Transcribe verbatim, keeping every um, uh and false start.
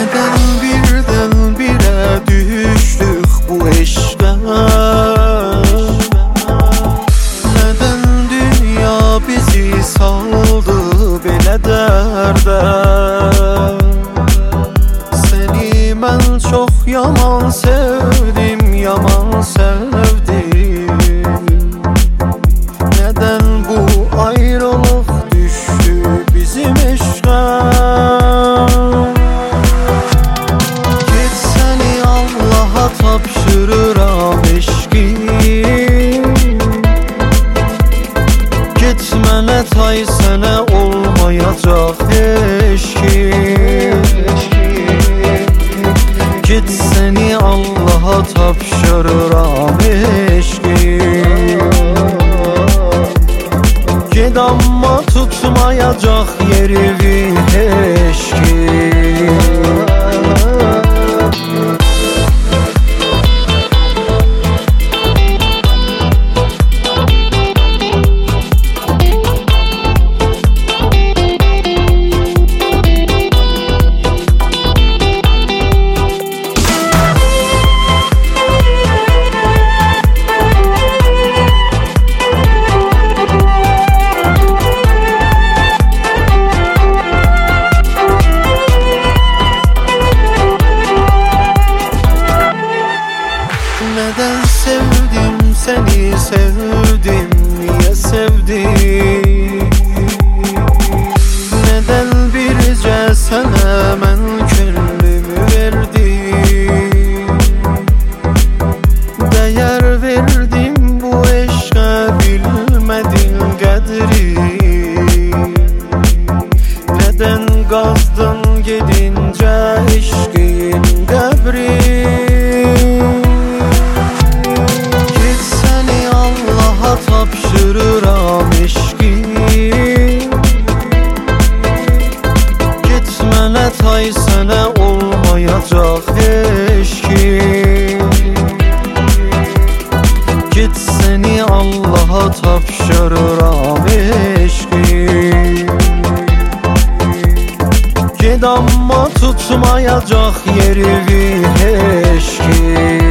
Neden birdenbire düştük bu eşke? Neden dünya bizi saldı belə dərdə? Seni mən çox yaman sevdim, yaman sevdim. Neden bu ayrılık düştü bizim eşke? Gitsəni Allah'a tapşırıram eşki. Gitmene tay sənə olmayacaq eşki. Gitsəni Allah'a tapşırıram eşki. Ged amma tutmayacaq yeri eşki. Neden sevdim seni, sevdim, niye sevdim? Neden bircə sənə mən könlümü verdim? Dəyər verdim bu eşqə, bilmədin qədri. Neden qazdın gedincə eşqin qəbri? Tapşırıram eşki. Gitmene tay sənə olmayacaq eşki. Gitsəni Allah'a tapşırıram eşki. Ged amma tutmayacaq yeri eşki.